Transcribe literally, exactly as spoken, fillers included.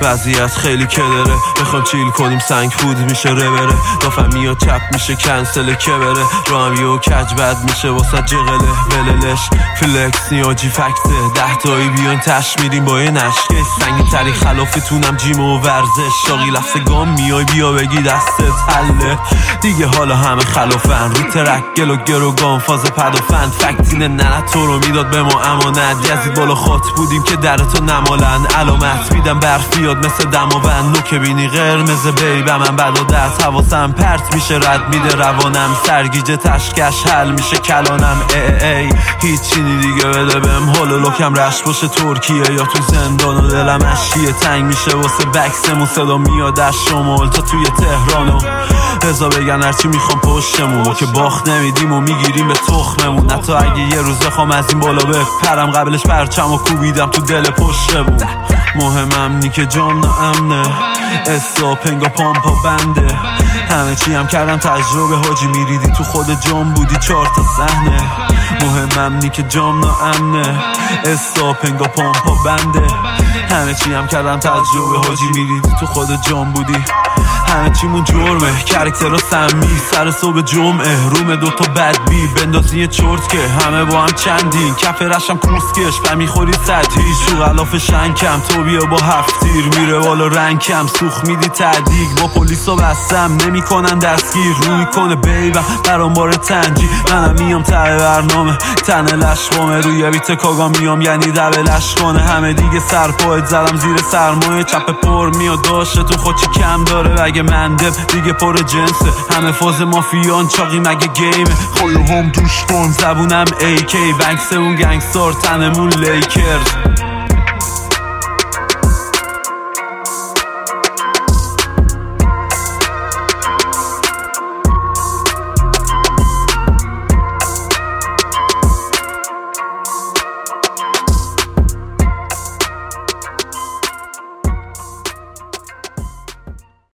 وضعیت خیلی کدره، بخوام چیل کنیم سنگ خود میشه ربره، دافم میاد چپ میشه کنسل که بره، رام یو کج بد میشه واسه جغله بللش فلکس نیاجی فکته، ده تایی بیان تش میریم با یه نشکه سنگی تری خلافتونم جیم و ورزش، شاقی لفظ گام میای بیا بگی دستت حله دیگه، حالا همه خلافن رو ترک گل و گروگان فاز پدافند، فکتینه ننه تو رو میداد به ما امانت، یزید بالا خاط بودیم که درتو نمالن، علامت میدم برف بیاد مثل دماوند، نوک بینی قرمز بیبه من بد و دست، حواسم پرت میشه رد میده روانم، سرگیجه تشکش حل میشه کلانم، ای ای ای هیچی نی دیگه بده بهم حال و لکم رشت باشه ترکیه یا تو زندان و دلم اشیه تنگ میشه واسه بکسمون، صدا میاد از شمال تا توی تهرانو رضا بگن هرچی میخوام پشتمون، ما که باخت نمیدیم و میگیریم به تخممون، حتی اگه یه روز بخوام از این بالا بپرم قبلش پرچم و کوبیدم تو دل پشتمون، مهمم نی که جام نامنه استاپ انگا پامپا بنده، همه چی هم کردم تجربه حاجی میریدی تو خود جام بودی چهار تا صحنه، مهمم نی که جام نامنه استاپ انگا پامپا بنده، همه چی هم کردم تجربه حاجی میریدی تو خود جام بودی، همه چیمون جرمه کرکترها سمی، سر صبح جمعه روم دوتا بدبی بندازی یه چرت که همه با هم چندین، کف رشم پوسکش و میخوری سطحی، شو غلاف شنکم تو بیا با هفتیر میره بالا رنگم، سوخ میدی تعدیق با پلیسا بستم نمی کنن دستگیر، رو میکنه بیبم برام بار تنجی، منم میام ته برنامه تن لشقامه، روی بیت کاگا میام یعنی دبلش کنه، همه دیگه سرپایت زدم زیر سرمایه، چپ پر میاد داشته تو خود چی کم داره، اگه مندب دیگه پر جنسه، همه فاز مافیان چاقی مگه گیمه، خلو هم دوش کن زبونم ای کی بنکس اون گنگستار تنمون لیکرز.